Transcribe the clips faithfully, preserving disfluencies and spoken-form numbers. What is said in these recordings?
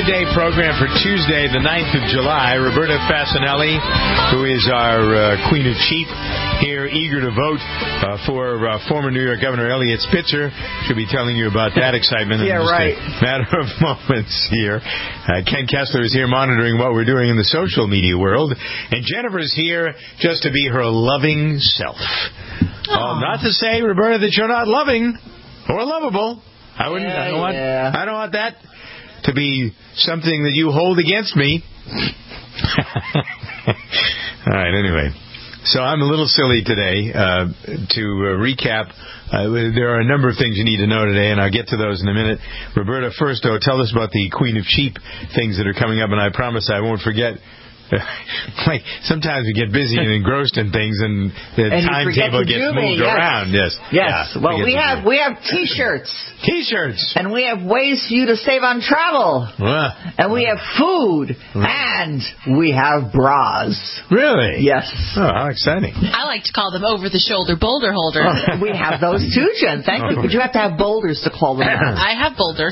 Good Day program for Tuesday, the ninth of July. Roberta Fasanelli, who is our uh, Queen of Cheap, here eager to vote uh, for uh, former New York Governor Eliot Spitzer. She'll be telling you about that excitement in yeah, just right. a matter of moments here. Uh, Ken Kessler is here monitoring what we're doing in the social media world. And Jennifer's here just to be her loving self. Uh, not to say, Roberta, that you're not loving or lovable. I wouldn't. Yeah, I don't want. yeah. I don't want that to be something that you hold against me. All right. Anyway, so I'm a little silly today. Uh, to uh, recap, uh, there are a number of things you need to know today, and I'll get to those in a minute. Roberta, first, though, tell us about the Queen of Cheap things that are coming up, and I promise I won't forget. Like sometimes we get busy and engrossed in things, and the and timetable gets moved yes. around. Yes, yes. Yeah, well, we have we have T-shirts, T-shirts, and we have ways for you to save on travel, uh, and we have food, uh, and we have bras. Really? Yes. Oh, how exciting! I like to call them over-the-shoulder boulder holders. Oh, we have those too, Jen. Thank you. But you have to have boulders to call them. I have boulders.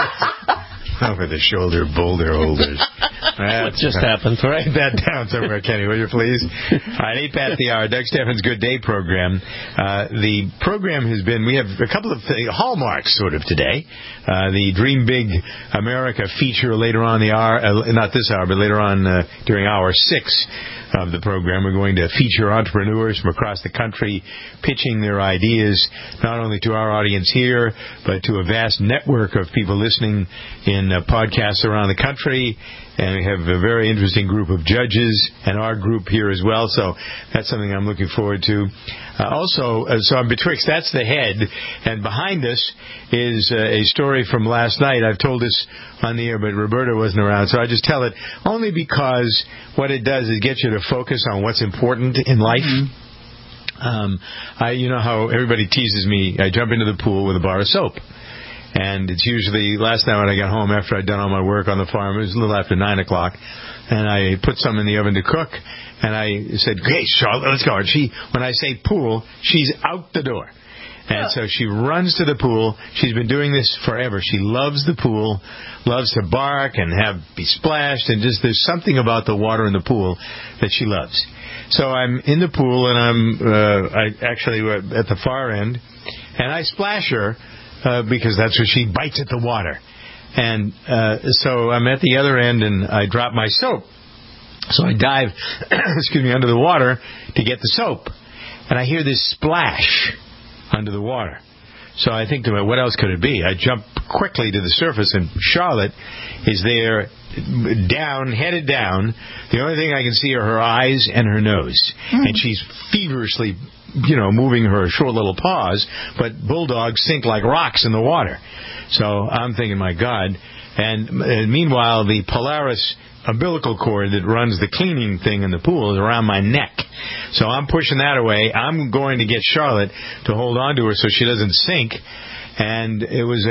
Over the shoulder boulder holders. What just happened? Write that down somewhere, Kenny, will you please? All right, eight past the hour. Doug Steffens' Good Day program. Uh, the program has been, we have a couple of th- hallmarks sort of today. Uh, the Dream Big America feature later on the hour, uh, not this hour, but later on uh, during hour six of the program. We're going to feature entrepreneurs from across the country pitching their ideas not only to our audience here, but to a vast network of people listening in uh, podcasts around the country. And we have a very interesting group of judges and our group here as well. So that's something I'm looking forward to. Uh, also, uh, so I'm betwixt, that's the head. And behind us is uh, a story from last night. I've told this on the air, but Roberta wasn't around. So I just tell it only because what it does is get you to focus on what's important in life. Mm-hmm. Um, I, you know how everybody teases me. I jump into the pool with a bar of soap. And it's usually, last night when I got home after I'd done all my work on the farm, it was a little after nine o'clock, and I put some in the oven to cook, and I said, "Hey, Charlotte, let's go." And she, when I say pool, she's out the door. And so she runs to the pool. She's been doing this forever. She loves the pool, loves to bark and have be splashed, and just there's something about the water in the pool that she loves. So I'm in the pool, and I'm uh, I actually uh, at the far end, and I splash her. Uh, because that's where she bites at the water. And uh, so I'm at the other end, and I drop my soap. So I dive, excuse me, under the water to get the soap. And I hear this splash under the water. So I think to myself, what else could it be? I jump quickly to the surface, and Charlotte is there, down, headed down. The only thing I can see are her eyes and her nose. Mm. And she's feverishly, you know, moving her short little paws, but bulldogs sink like rocks in the water. So I'm thinking, my God. And, and meanwhile, the Polaris umbilical cord that runs the cleaning thing in the pool is around my neck. So I'm pushing that away. I'm going to get Charlotte to hold on to her so she doesn't sink. And it was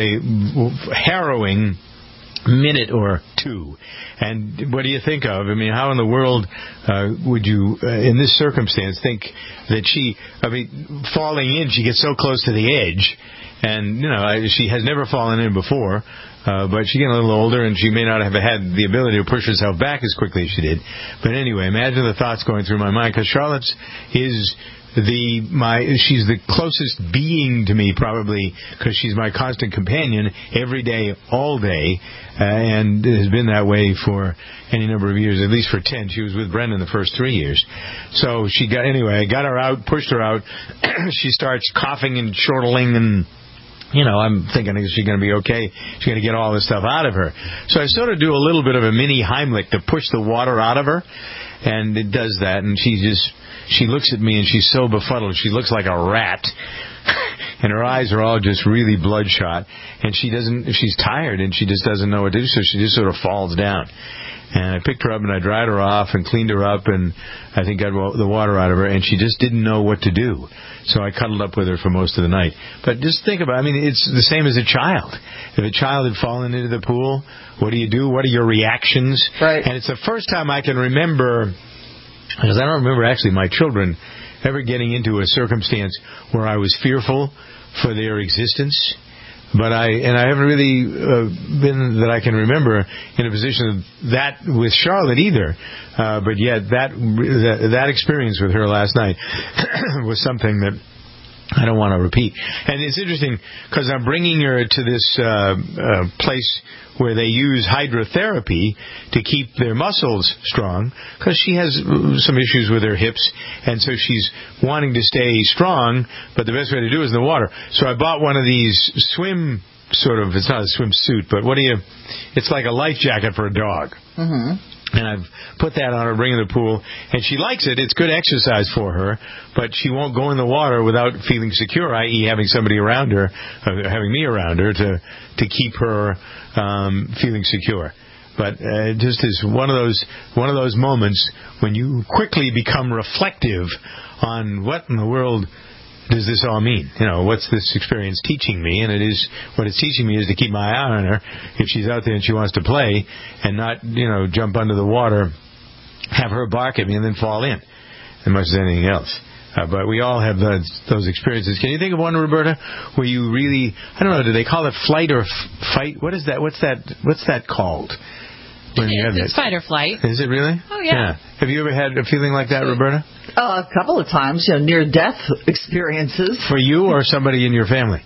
a harrowing minute or two. And what do you think of? I mean, how in the world uh, would you, uh, in this circumstance, think that she, I mean, falling in, she gets so close to the edge, and, you know, she has never fallen in before, uh, but she's getting a little older, and she may not have had the ability to push herself back as quickly as she did. But anyway, imagine the thoughts going through my mind, because Charlotte's is the my she's the closest being to me, probably, because she's my constant companion every day, all day, uh, and has been that way for any number of years, at least for ten. She was with Brendan the first three years. So she got anyway. I got her out, pushed her out. She starts coughing and chortling, and you know, I'm thinking, is she going to be okay? She's going to get all this stuff out of her. So I sort of do a little bit of a mini Heimlich to push the water out of her, and it does that, and she just. She looks at me, and she's so befuddled. She looks like a rat, and her eyes are all just really bloodshot. And she doesn't. She's tired, and she just doesn't know what to do, so she just sort of falls down. And I picked her up, and I dried her off and cleaned her up, and I think got the water out of her, and she just didn't know what to do. So I cuddled up with her for most of the night. But just think about it. I mean, it's the same as a child. If a child had fallen into the pool, what do you do? What are your reactions? Right. And it's the first time I can remember... Because I don't remember, actually, my children ever getting into a circumstance where I was fearful for their existence. But I and I haven't really uh, been that I can remember in a position of that with Charlotte either. Uh, but yet that, that that experience with her last night was something that I don't want to repeat. And it's interesting because I'm bringing her to this uh, uh, place where they use hydrotherapy to keep their muscles strong because she has some issues with her hips, and so she's wanting to stay strong, but the best way to do it is in the water. So I bought one of these swim sort of, it's not a swimsuit, but what do you, it's like a life jacket for a dog. Mm-hmm. And I've put that on her, bring her to the pool, and she likes it. It's good exercise for her, but she won't go in the water without feeling secure, that is having somebody around her, uh, having me around her to to keep her um, feeling secure. But uh, just is one of those one of those moments when you quickly become reflective on what in the world does this all mean? You know, what's this experience teaching me? And it is, what it's teaching me is to keep my eye on her if she's out there and she wants to play and not, you know, jump under the water, have her bark at me and then fall in as much as anything else. Uh, but we all have those, those experiences. Can you think of one, Roberta, where you really, I don't know, do they call it flight or f- fight? What is that? What's that, what's that called? When you have It's that? fight or flight. Is it really? Oh, yeah. yeah. Have you ever had a feeling like that, Roberta? Uh, a couple of times, you know, near-death experiences. For you or somebody in your family?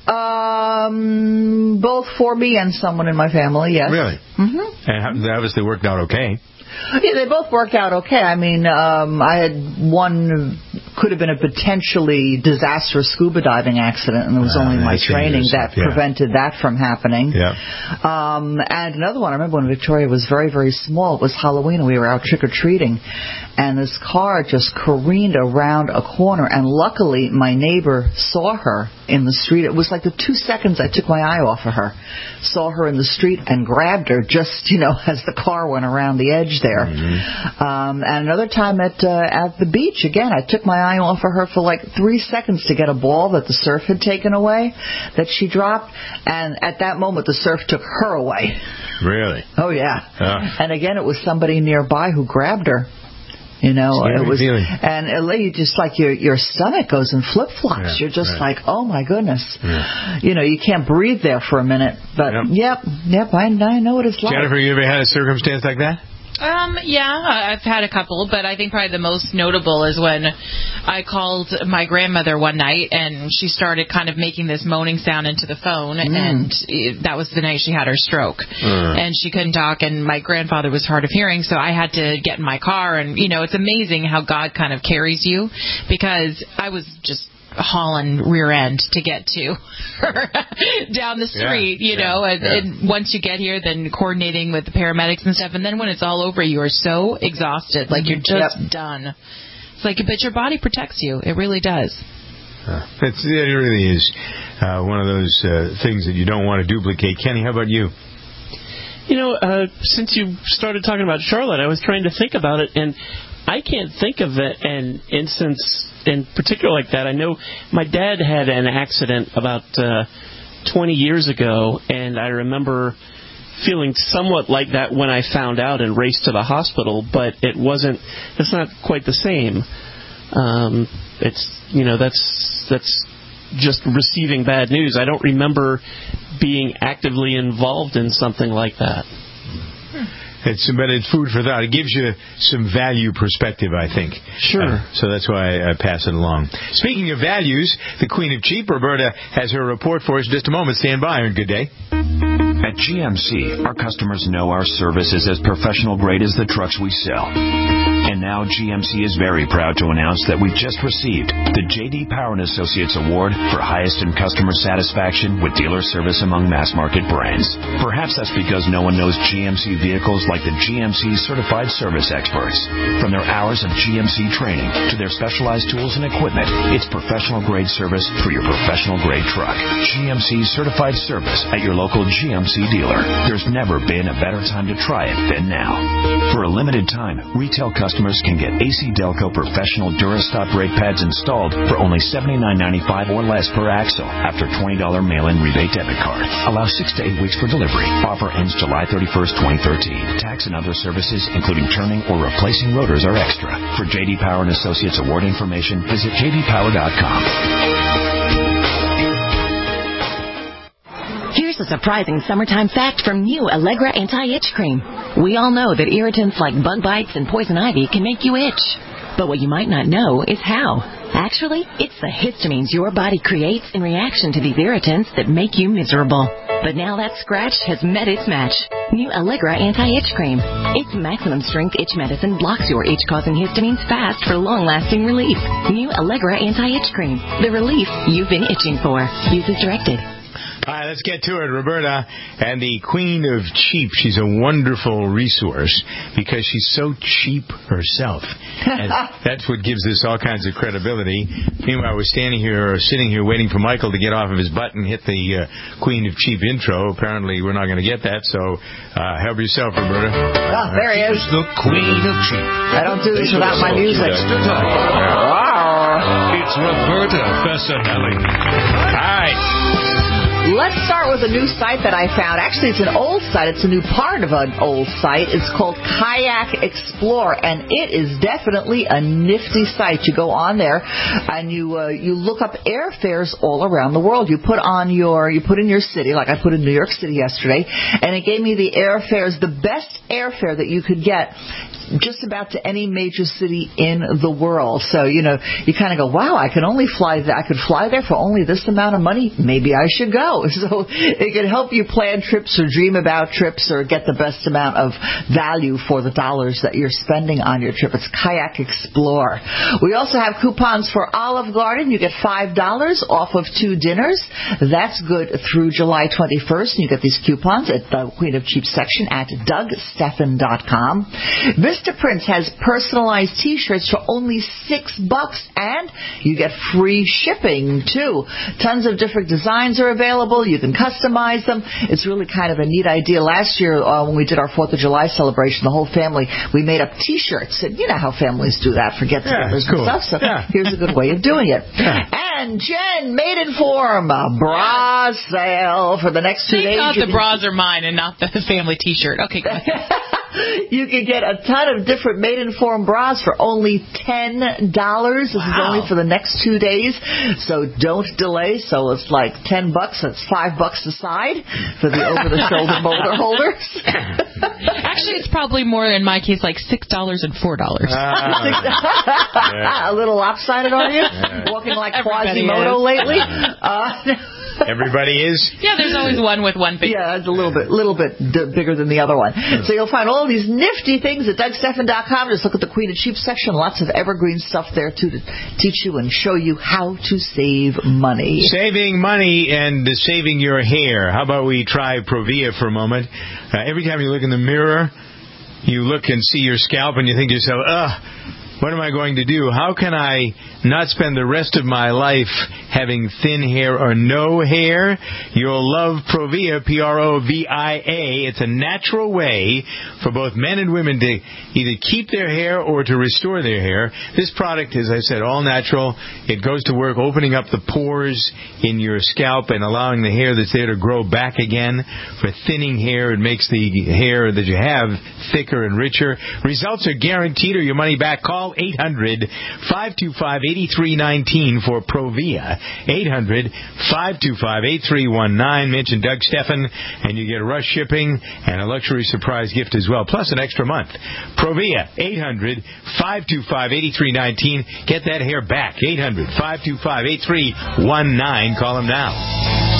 Um, both for me and someone in my family, yes. Really? Mm-hmm. And they obviously worked out okay. Yeah, they both worked out okay. I mean, um, I had one could have been a potentially disastrous scuba diving accident, and it was Uh, only my that's training dangerous that stuff, yeah. prevented that from happening. Yeah. Um, and another one, I remember when Victoria was very, very small. It was Halloween, and we were out trick-or-treating, and this car just careened around a corner, and luckily my neighbor saw her in the street. It was like the two seconds I took my eye off of her. Saw her in the street and grabbed her just, you know, as the car went around the edge there. Mm-hmm. Um, and another time at uh, at the beach, again, I took my eye off of her for like three seconds to get a ball that the surf had taken away, that she dropped, and at that moment the surf took her away. Really? Oh, yeah. Oh. And again, it was somebody nearby who grabbed her. You know, Scary it was, feeling. and it lay just like your your stomach goes in flip flops. Yeah, You're just right. like, oh my goodness. Yeah. You know, you can't breathe there for a minute. But Yep. yep, yep, I, I know what it's like. Jennifer, you ever had a circumstance like that? Um, yeah, I've had a couple, but I think probably the most notable is when I called my grandmother one night, and she started kind of making this moaning sound into the phone, Mm. and it, that was the night she had her stroke. Mm. And she couldn't talk, and my grandfather was hard of hearing, so I had to get in my car, and, you know, it's amazing how God kind of carries you, because I was just hauling rear end to get to her down the street, Yeah, you know, yeah, and, yeah. and once you get here, then coordinating with the paramedics and stuff, and then when it's all over, you are so exhausted, like you're just Yep. done. It's like, but your body protects you. It really does. Uh, it's, it really is uh, one of those uh, things that you don't want to duplicate. Kenny, how about you? You know, uh, since you started talking about Charlotte, I was trying to think about it, and I can't think of an instance in particular like that. I know my dad had an accident about uh, twenty years ago, and I remember feeling somewhat like that when I found out and raced to the hospital, but it wasn't, it's not quite the same. Um, it's, you know, that's, that's just receiving bad news. I don't remember being actively involved in something like that. It's, but it's food for thought. It gives you some value perspective, I think. Sure. Uh, so that's why I pass it along. Speaking of values, the Queen of Cheap, Roberta, has her report for us in just a moment. Stand by, and good day. At G M C, our customers know our service is as professional grade as the trucks we sell. And now G M C is very proud to announce that we've just received the J D Power and Associates Award for highest in customer satisfaction with dealer service among mass market brands. Perhaps that's because no one knows G M C vehicles like the G M C certified service experts. From their hours of G M C training to their specialized tools and equipment, it's professional grade service for your professional grade truck. G M C certified service at your local G M C dealer. There's never been a better time to try it than now. For a limited time, retail customers can get A C Delco professional Durastop brake pads installed for only seventy-nine ninety-five or less per axle after twenty dollars mail-in rebate debit card. Allow six to eight weeks for delivery. Offer ends July thirty-first, twenty thirteen. Tax and other services, including turning or replacing rotors, are extra. For J D Power and Associates Award information, visit j d power dot com. Here's a surprising summertime fact from new Allegra Anti-Itch Cream. We all know that irritants like bug bites and poison ivy can make you itch. But what you might not know is how. Actually, it's the histamines your body creates in reaction to these irritants that make you miserable. But now that scratch has met its match. New Allegra Anti-Itch Cream. Its maximum strength itch medicine blocks your itch-causing histamines fast for long-lasting relief. New Allegra Anti-Itch Cream. The relief you've been itching for. Use as directed. All right, let's get to it. Roberta, and the Queen of Cheap. She's a wonderful resource because she's so cheap herself. And that's what gives this all kinds of credibility. Meanwhile, we're standing here, or sitting here, waiting for Michael to get off of his butt and hit the uh, Queen of Cheap intro. Apparently, we're not going to get that, so uh, help yourself, Roberta. Oh, there he is. The Queen of Cheap. I don't do this without my music. It's Roberta Bessanelli. All right. Let's start with a new site that I found. Actually, it's an old site. It's a new part of an old site. It's called Kayak Explorer, and it is definitely a nifty site. You go on there, and you uh, you look up airfares all around the world. You put on your you put in your city, like I put in New York City yesterday, and it gave me the airfares, the best airfare that you could get just about to any major city in the world. So, you know, you kind of go, wow, I can only fly there. I could fly there for only this amount of money. Maybe I should go. So it can help you plan trips or dream about trips or get the best amount of value for the dollars that you're spending on your trip. It's Kayak Explorer. We also have coupons for Olive Garden. You get five dollars off of two dinners. That's good through July twenty-first. And you get these coupons at the Queen of Cheap section at Doug Stephan dot com. Vistaprints has personalized T-shirts for only six bucks, and you get free shipping too. Tons of different designs are available. You can customize them. It's really kind of a neat idea. Last year, uh, when we did our Fourth of July celebration, the whole family, we made up T-shirts, and you know how families do that for get-togethers yeah, cool. and stuff. So yeah. here's a good way of doing it. Yeah. And Jen, Maidenform, a bra sale for the next two Thank days. God the bras are mine and not the family T-shirt. Okay, go ahead. You can get a ton of different Maidenform bras for only ten dollars. This wow. is only for the next two days, so don't delay. So it's like ten bucks. That's five bucks a side for the over-the-shoulder motor holders. Actually, it's probably more, in my case, like six dollars and four dollars. Uh, yeah. A little lopsided on you? Yeah. Walking like Quasimodo lately? Uh, Everybody is? Yeah, there's always one with one finger. Yeah, it's a little bit little bit d- bigger than the other one. So you'll find all these nifty things at Doug Stephan dot com. Just look at the Queen of Cheap section. Lots of evergreen stuff there, too, to teach you and show you how to save money. Saving money and saving your hair. How about we try Provia for a moment? Uh, every time you look in the mirror, you look and see your scalp and you think to yourself, ugh, what am I going to do? How can I not spend the rest of my life having thin hair or no hair? You'll love Provia, P R O V I A. It's a natural way for both men and women to either keep their hair or to restore their hair. This product, as I said, all natural. It goes to work opening up the pores in your scalp and allowing the hair that's there to grow back again. For thinning hair, it makes the hair that you have thicker and richer. Results are guaranteed or your money back. Call eight hundred, five two five, eight three one nine for Provia. eight hundred, five two five, eight three one nine. Mention Doug Stephan, and you get rush shipping and a luxury surprise gift as well, plus an extra month. Provia, eight hundred, five two five, eight three one nine. Get that hair back. eight hundred, five two five, eight three one nine. Call them now.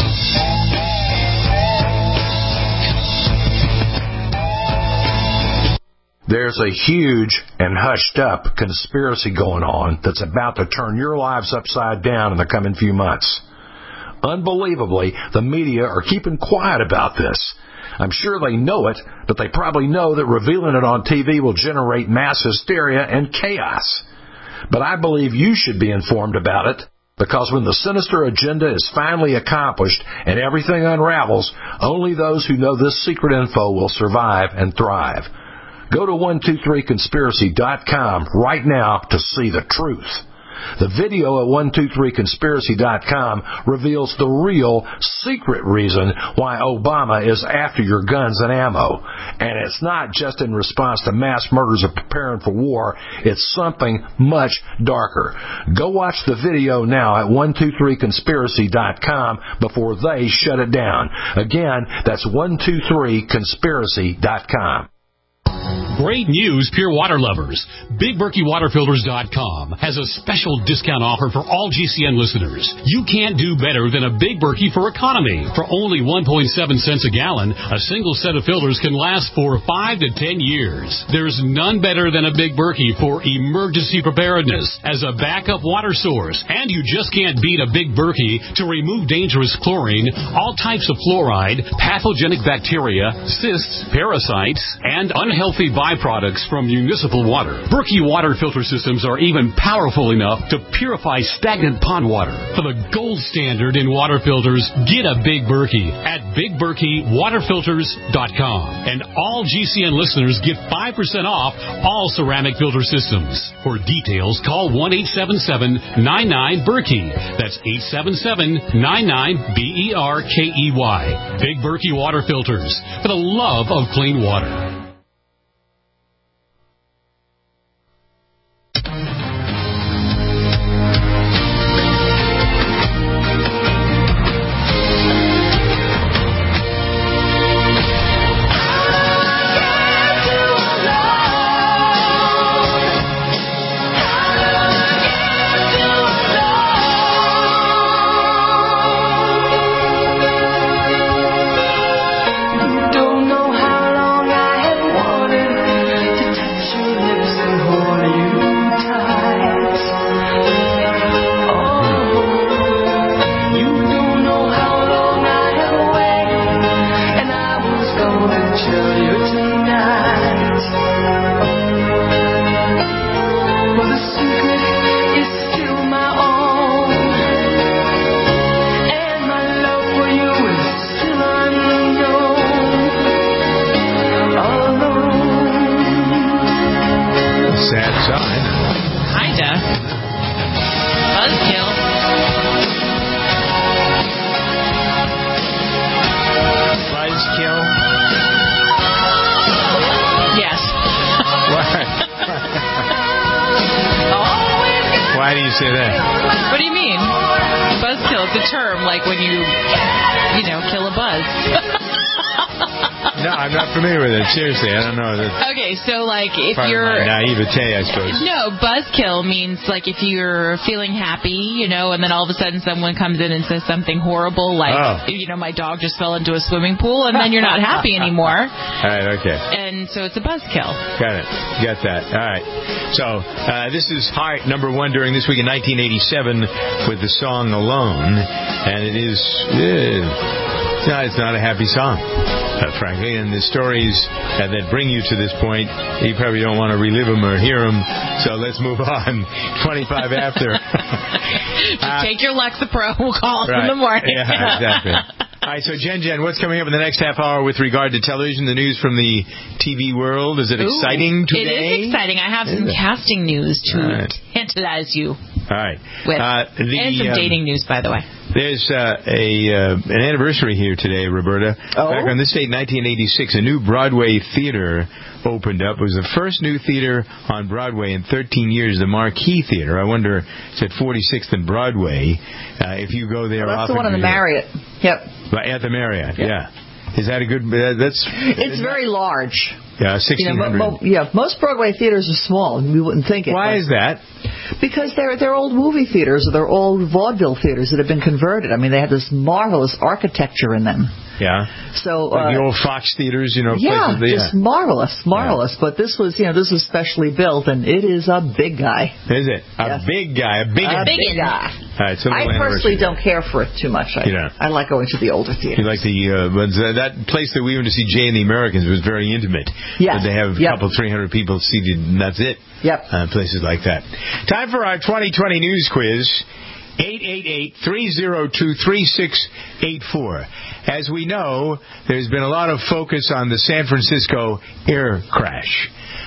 There's a huge and hushed-up conspiracy going on that's about to turn your lives upside down in the coming few months. Unbelievably, the media are keeping quiet about this. I'm sure they know it, but they probably know that revealing it on T V will generate mass hysteria and chaos. But I believe you should be informed about it, because when the sinister agenda is finally accomplished and everything unravels, only those who know this secret info will survive and thrive. Go to one two three conspiracy dot com right now to see the truth. The video at one two three conspiracy dot com reveals the real secret reason why Obama is after your guns and ammo. And it's not just in response to mass murders of preparing for war. It's something much darker. Go watch the video now at one two three conspiracy dot com before they shut it down. Again, that's one two three conspiracy dot com. Great news, Pure Water lovers. Big Berkey Water Filters dot com has a special discount offer for all G C N listeners. You can't do better than a Big Berkey for economy. For only one point seven cents a gallon, a single set of filters can last for five to ten years. There's none better than a Big Berkey for emergency preparedness as a backup water source. And you just can't beat a Big Berkey to remove dangerous chlorine, all types of fluoride, pathogenic bacteria, cysts, parasites, and unhealthy byproducts from municipal water. Berkey water filter systems are even powerful enough to purify stagnant pond water. For the gold standard in water filters, get a Big Berkey at Big Berkey Water Filters dot com. And all G C N listeners get five percent off all ceramic filter systems. For details, call one eight seven seven nine nine Berkey. That's eight seven seven nine nine B E R K E Y. Big Berkey Water Filters, for the love of clean water. Don't know how long I have wanted to touch your lips and hold you tight. Oh, you don't know how long I have waited, and I was gonna tell you tonight. But the secret is still my own, and my love for you is still unknown. Sad sign. Kinda. Buzzkill. Buzzkill. Yes. Why? Why do you say that? What do you mean? Buzzkill. It's a term, like when you, you know, kill a buzz. No, I'm not familiar with it. Seriously, I don't know. That Okay, so like if part of you're my naivete, I suppose. no, buzzkill means like if you're feeling happy, you know, and then all of a sudden someone comes in and says something horrible, like Oh. you know, my dog just fell into a swimming pool, and then you're not happy anymore, All right, okay. and so it's a buzzkill. Got it. Got that. All right. So uh, this is Heart number one during this week in nineteen eighty-seven with the song Alone, and it is uh, it's not it's not a happy song, uh, frankly. And the stories uh, that bring you to this point, you probably don't want to relive them or hear them. So let's move on. twenty-five after. Just Uh, take your Lexapro. We'll call right. in the morning. Yeah, exactly. All right, so Jen Jen, what's coming up in the next half hour with regard to television, the news from the T V world? Is it Ooh, exciting today? It is exciting. I have some casting news to All right. tantalize you All right. with. Uh, the, and some um, dating news, by the way. There's uh, a uh, an anniversary here today, Roberta. Oh? Back on this date, nineteen eighty-six, a new Broadway theater opened up. It was the first new theater on Broadway in thirteen years, the Marquee Theater. I wonder, it's at forty-sixth and Broadway. Uh, if you go there Well, that's often, the one in the you- Marriott. Yep. At the Marriott, yeah. Is that a good? Uh, that's. It's very large. Yeah, You sixteen know, hundred. mo- mo- yeah, most Broadway theaters are small, and we wouldn't think it. Why but- is that? Because they're they're old movie theaters or they're old vaudeville theaters that have been converted. I mean, they have this marvelous architecture in them. Yeah. So Like uh, the old Fox theaters, you know. yeah, places, just marvelous, marvelous. But this was, you know, this was specially built, and it is a big guy. Is it a Yes. big guy? A big. A guy. big guy. All right, so I little personally anniversary. don't care for it too much. I, You don't? I like going to the older theaters. You like the uh, but that place that we went to see Jay and the Americans was very intimate. Yes. But they have a Yep. couple, three hundred people seated, and that's it. Yep. Uh, places like that. Time for our twenty twenty news quiz. eight eight eight, three oh two, three six eight four. As we know, there's been a lot of focus on the San Francisco air crash.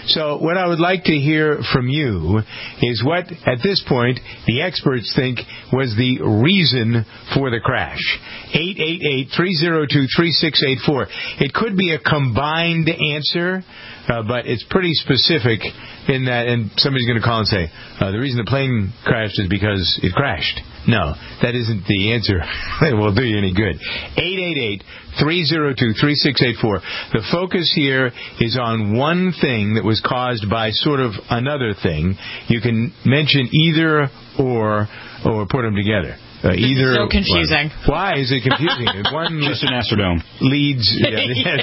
So what I would like to hear from you is what, at this point, the experts think was the reason for the crash. eight eight eight, three oh two, three six eight four. It could be a combined answer, uh, but it's pretty specific in that, and somebody's going to call and say, uh, the reason the plane crashed is because it crashed. No, that isn't the answer that will do you any good. eight eight eight, three oh two, three six eight four. The focus here is on one thing that was caused by sort of another thing. You can mention either or or put them together. Uh, either so confusing. One. Why is it confusing? One just an Astrodome leads. Yeah,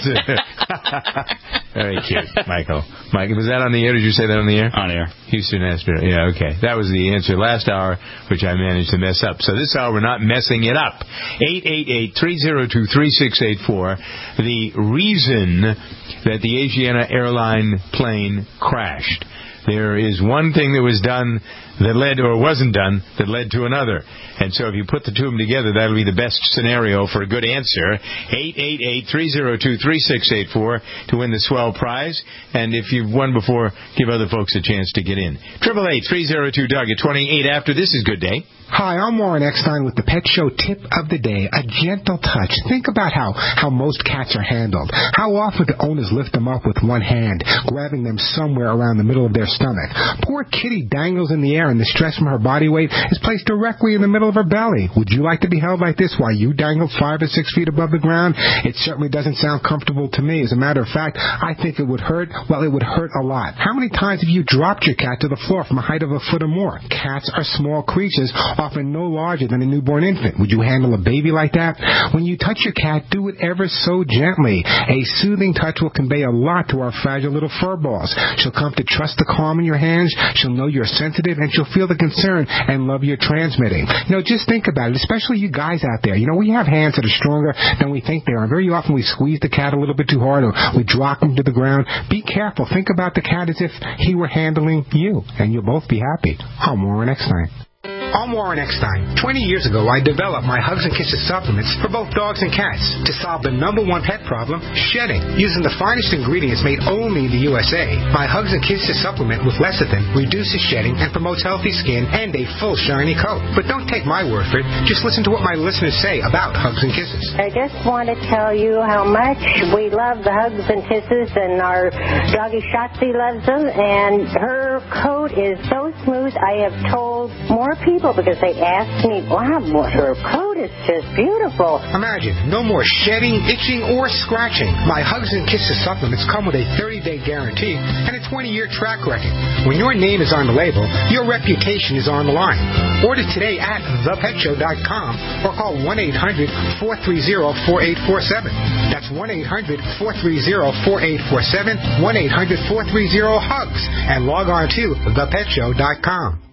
very cute, Michael. Michael, was that on the air? Did you say that on the air? On air. Houston Astrodome. Yeah, okay. That was the answer last hour, which I managed to mess up. So this hour we're not messing it up. eight eight eight, three oh two, three six eight four. The reason that the Asiana airline plane crashed. There is one thing that was done that led, or wasn't done, that led to another. And so if you put the two of them together, that'll be the best scenario for a good answer. eight eight eight, three oh two, three six eight four to win the swell prize. And if you've won before, give other folks a chance to get in. eight eight eight, three oh two, Doug at twenty-eight after. This is Good Day. Hi, I'm Warren Eckstein with the Pet Show Tip of the Day, a gentle touch. Think about how, how most cats are handled. How often do owners lift them up with one hand, grabbing them somewhere around the middle of their stomach? Poor kitty dangles in the air and the stress from her body weight is placed directly in the middle of her belly. Would you like to be held like this while you dangle five or six feet above the ground? It certainly doesn't sound comfortable to me. As a matter of fact, I think it would hurt. Well, it would hurt a lot. How many times have you dropped your cat to the floor from a height of a foot or more? Cats are small creatures, often no larger than a newborn infant. Would you handle a baby like that? When you touch your cat, do it ever so gently. A soothing touch will convey a lot to our fragile little fur balls. She'll come to trust the calm in your hands. She'll know you're sensitive, and she'll feel the concern and love you're transmitting. You know, just think about it, especially you guys out there. You know, we have hands that are stronger than we think they are. And very often we squeeze the cat a little bit too hard, or we drop him to the ground. Be careful. Think about the cat as if he were handling you, and you'll both be happy. I'm Warren Eckstein. I'm Warren Eckstein. Twenty years ago, I developed my Hugs and Kisses supplements for both dogs and cats to solve the number one pet problem, shedding. Using the finest ingredients made only in the U S A, my Hugs and Kisses supplement with lecithin reduces shedding and promotes healthy skin and a full shiny coat. But don't take my word for it. Just listen to what my listeners say about Hugs and Kisses. I just want to tell you how much we love the Hugs and Kisses, and our doggy Shotzi loves them, and her coat is so smooth. I have told more people because they asked me, wow, her coat is just beautiful. Imagine, no more shedding, itching, or scratching. My Hugs and Kisses supplements come with a thirty-day guarantee and a twenty-year track record. When your name is on the label, your reputation is on the line. Order today at the pet show dot com or call one eight hundred, four three zero, four eight four seven. That's one eight hundred, four three zero, four eight four seven, one eight hundred, four three zero, HUGS, and log on to the pet show dot com.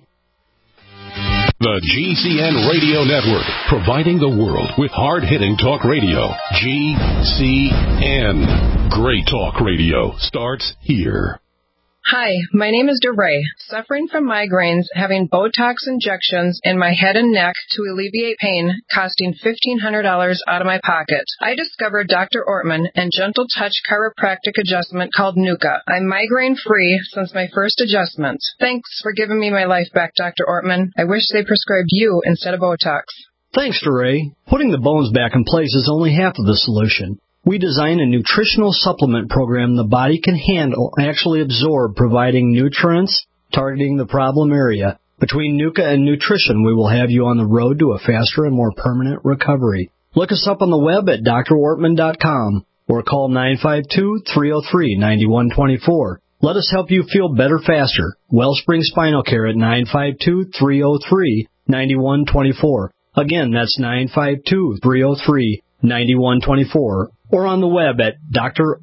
The G C N Radio Network, providing the world with hard-hitting talk radio. G C N. Great talk radio starts here. Hi, my name is DeRay, suffering from migraines, having Botox injections in my head and neck to alleviate pain, costing fifteen hundred dollars out of my pocket. I discovered Doctor Ortman and Gentle Touch chiropractic adjustment called Nuka. I'm migraine-free since my first adjustment. Thanks for giving me my life back, Doctor Ortman. I wish they prescribed you instead of Botox. Thanks, DeRay. Putting the bones back in place is only half of the solution. We design a nutritional supplement program the body can handle and actually absorb, providing nutrients, targeting the problem area. Between Nuka and nutrition, we will have you on the road to a faster and more permanent recovery. Look us up on the web at d r ortman dot com or call nine five two, three oh three, nine one two four. Let us help you feel better faster. Wellspring Spinal Care at nine five two, three oh three, nine one two four. Again, that's nine five two, three oh three, nine one two four. Or on the web at D R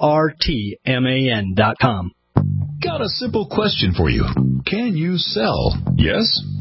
ortman dot com. Got a simple question for you. Can you sell? Yes?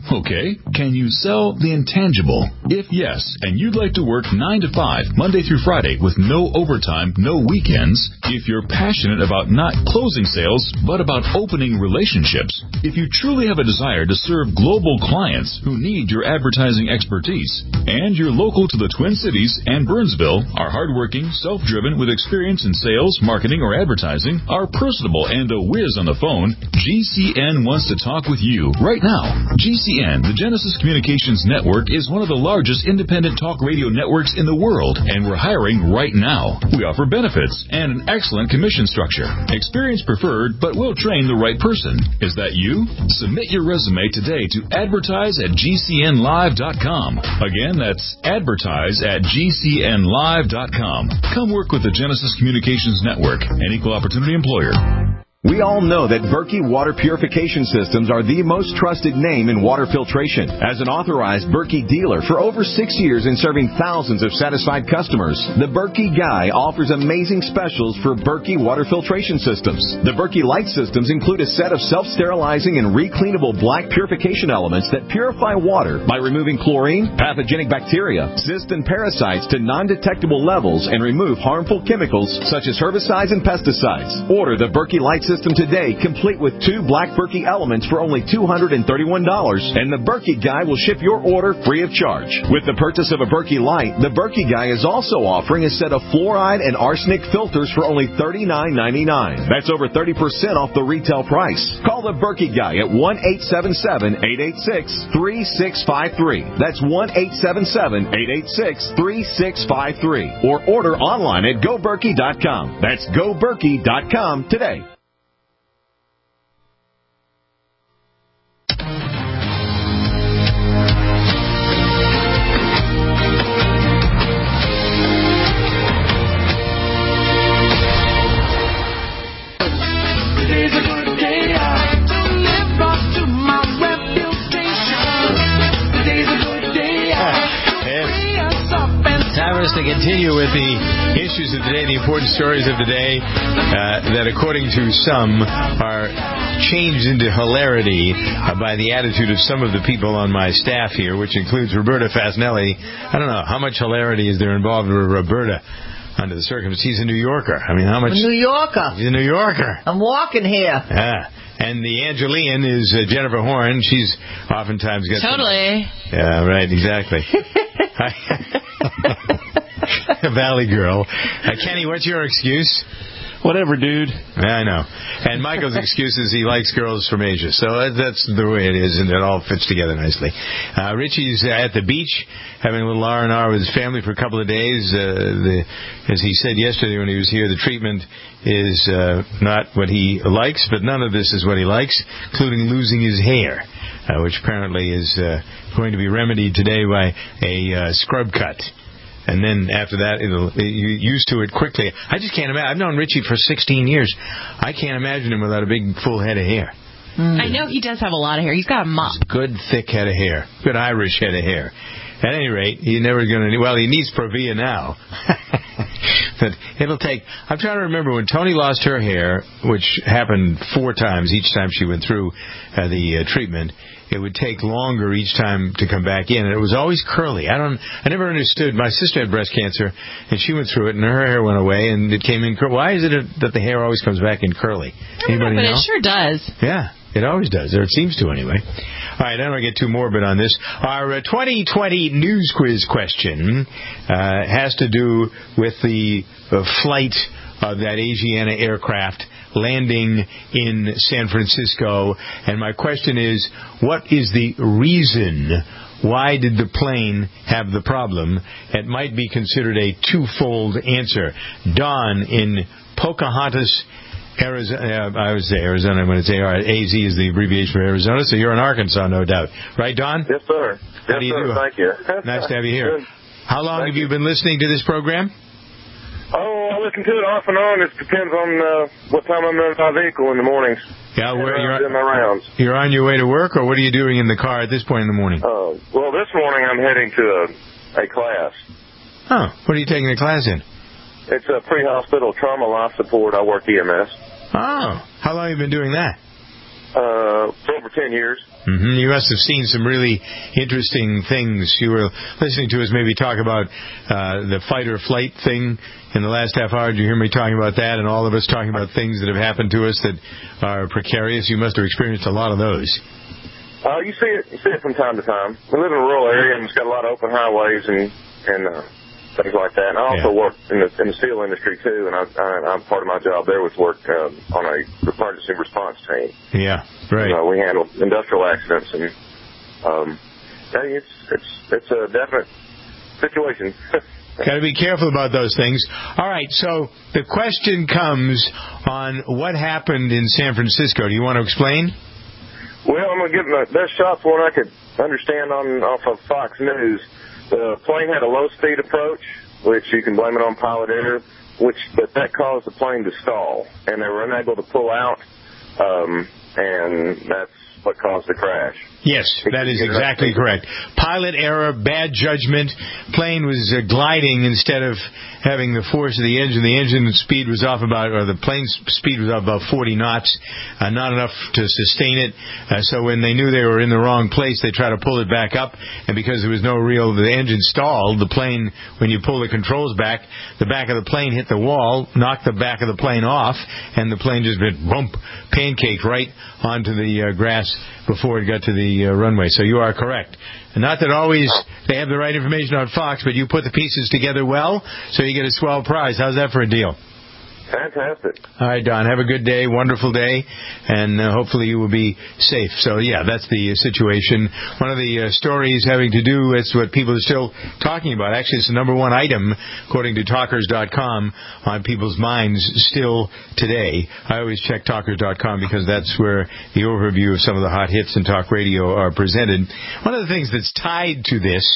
Okay, can you sell the intangible? If yes, and you'd like to work nine to five, Monday through Friday, with no overtime, no weekends, if you're passionate about not closing sales, but about opening relationships, if you truly have a desire to serve global clients who need your advertising expertise, and you're local to the Twin Cities and Burnsville, are hardworking, self-driven, with experience in sales, marketing, or advertising, are personable and a whiz on the phone, G C N wants to talk with you right now. G C N, the Genesis Communications Network, is one of the largest independent talk radio networks in the world, and we're hiring right now. We offer benefits and an excellent commission structure. Experience preferred, but we'll train the right person. Is that you? Submit your resume today to advertise at G C N live dot com. Again, that's advertise at G C N live dot com. Come work with the Genesis Communications Network, an equal opportunity employer. We all know that Berkey Water Purification Systems are the most trusted name in water filtration. As an authorized Berkey dealer for over six years and serving thousands of satisfied customers, the Berkey Guy offers amazing specials for Berkey Water Filtration Systems. The Berkey Light Systems include a set of self-sterilizing and recleanable black purification elements that purify water by removing chlorine, pathogenic bacteria, cysts, and parasites to non-detectable levels and remove harmful chemicals such as herbicides and pesticides. Order the Berkey Light System today, complete with two black Berkey elements for only two hundred thirty-one dollars, and the Berkey Guy will ship your order free of charge. With the purchase of a Berkey Light, the Berkey Guy is also offering a set of fluoride and arsenic filters for only thirty-nine ninety-nine. That's over thirty percent off the retail price. Call the Berkey Guy at one eight seven seven, eight eight six, three six five three. That's one eight seven seven, eight eight six, three six five three. Or order online at go berkey dot com. That's go berkey dot com today. To continue with the issues of the day, the important stories of the day uh, that, according to some, are changed into hilarity uh, by the attitude of some of the people on my staff here, which includes Roberta Fasnelli. I don't know, how much hilarity is there involved with Roberta under the circumstances? He's a New Yorker. I mean, how much? A New Yorker. He's a New Yorker. I'm walking here. Yeah. And the Angelian is uh, Jennifer Horn. She's oftentimes got totally. Some... Yeah, right, exactly. Valley girl. Uh, Kenny, what's your excuse? Whatever, dude. I know. And Michael's excuse is he likes girls from Asia. So that's the way it is, and it all fits together nicely. Uh, Richie's at the beach having a little R and R with his family for a couple of days. Uh, the, as he said yesterday when he was here, the treatment is uh, not what he likes, but none of this is what he likes, including losing his hair, uh, which apparently is uh, going to be remedied today by a uh, scrub cut. And then after that, it'll, you're used to it quickly. I just can't imagine. I've known Richie for sixteen years. I can't imagine him without a big, full head of hair. Mm. I know he does have a lot of hair. He's got a mop. Good, thick head of hair. Good Irish head of hair. At any rate, he's never going to... Well, he needs Provia now. But it'll take... I'm trying to remember when Tony lost her hair, which happened four times each time she went through uh, the uh, treatment. It would take longer each time to come back in, and it was always curly. I don't, I never understood. My sister had breast cancer, and she went through it, and her hair went away, and it came in curly. Why is it that the hair always comes back in curly? Anybody know, but know? It sure does. Yeah, it always does, or it seems to anyway. All right, I don't want to get too morbid on this. Our uh, twenty twenty news quiz question uh, has to do with the uh, flight of that Asiana aircraft landing in San Francisco. And my question is, what is the reason? Why did the plane have the problem? It might be considered a twofold answer. Don in Pocahontas, Arizona. Uh, I would say Arizona. I'm going to say A Z is the abbreviation for Arizona. So you're in Arkansas, no doubt. Right, Don? Yes, sir. How yes, do you sir. do? Thank you. Nice to have you here. Good. How long Thank have you, you been listening to this program? Oh, I listen to it off and on. It depends on uh, what time I'm in my vehicle in the mornings. Yeah, where and, uh, you're in my rounds. You're on your way to work, or what are you doing in the car at this point in the morning? Oh, uh, well, this morning I'm heading to a, a class. Oh, what are you taking the class in? It's a pre-hospital trauma life support. I work E M S. Oh, how long have you been doing that? Uh, for over over ten years. Mm-hmm. You must have seen some really interesting things. You were listening to us maybe talk about uh, the fight or flight thing in the last half hour. Did you hear me talking about that? And all of us talking about things that have happened to us that are precarious. You must have experienced a lot of those. Uh, you see it. You see it from time to time. We live in a rural area, and it's got a lot of open highways and and uh, things like that. And I also Yeah. work in the in the steel industry too, and I, I, I'm part of my job there was work um, on a emergency response team. Yeah, right. Uh, we handle industrial accidents, and um, hey, it's it's it's a definite situation. Got to be careful about those things. All right, so the question comes on what happened in San Francisco. Do you want to explain? Well, I'm going to give my best shot for what I could understand on off of Fox News. The plane had a low-speed approach, which you can blame it on pilot error, which but that caused the plane to stall, and they were unable to pull out, um, and that's what caused the crash. Yes, that is exactly correct. Pilot error, bad judgment. Plane was uh, gliding instead of having the force of the engine. The engine speed was off about, or the plane's speed was off about forty knots, uh, not enough to sustain it. Uh, so when they knew they were in the wrong place, they tried to pull it back up. And because there was no real, the engine stalled. The plane, when you pull the controls back, the back of the plane hit the wall, knocked the back of the plane off, and the plane just went bump, pancaked right onto the uh, grass before it got to the uh, runway. So you are correct. And not that always they have the right information on Fox, but you put the pieces together well, so you get a swell prize. How's that for a deal? Fantastic. All right, Don, have a good day, wonderful day, and uh, hopefully you will be safe. So, yeah, that's the uh, situation. One of the uh, stories having to do with what people are still talking about. Actually, it's the number one item, according to talkers dot com, on people's minds still today. I always check talkers dot com because that's where the overview of some of the hot hits in talk radio are presented. One of the things that's tied to this